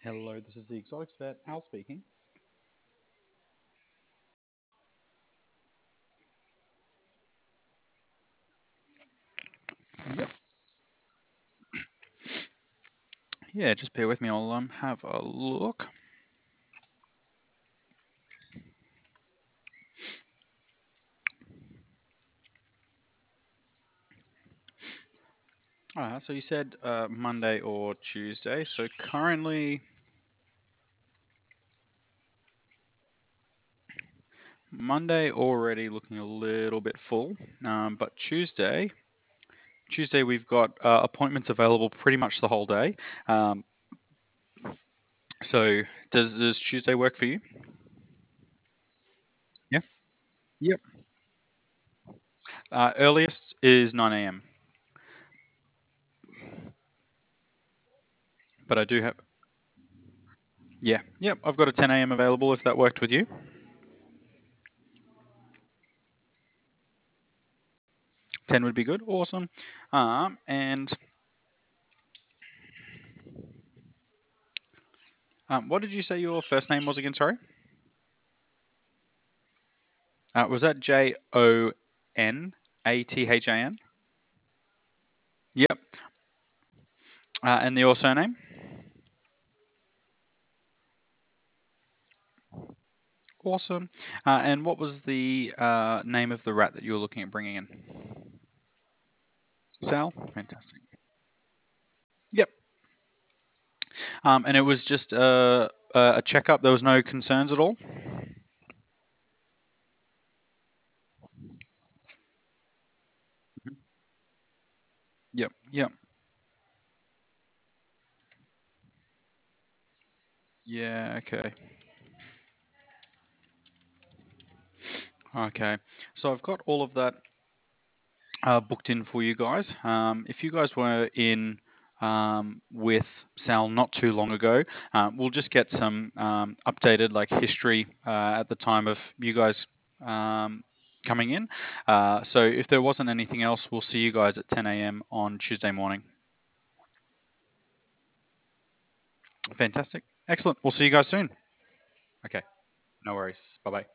Hello, this is the Exotics Vet, Al speaking. Yep. Yeah, just bear with me. I'll have a look. So you said Monday or Tuesday. So currently Monday already looking a little bit full, but Tuesday we've got appointments available pretty much the whole day. Um, so does Tuesday work for you? Yeah. Yep. Earliest is 9 a.m. But I do have. Yeah. Yep. I've got a 10 a.m. available if that worked with you. 10 would be good. Awesome. And what did you say your first name was again? Sorry. Was that Jonathan? Yep. And your surname? Awesome. And what was the name of the rat that you were looking at bringing in? Sal? Fantastic. Yep. And it was just a checkup. There was no concerns at all? Mhm. Yep. Yep. Yeah. Okay. Okay. So I've got all of that booked in for you guys. If you guys were in with Sal not too long ago, we'll just get some updated like history at the time of you guys coming in. So if there wasn't anything else, we'll see you guys at 10 a.m. on Tuesday morning. Fantastic. Excellent. We'll see you guys soon. Okay. No worries. Bye bye.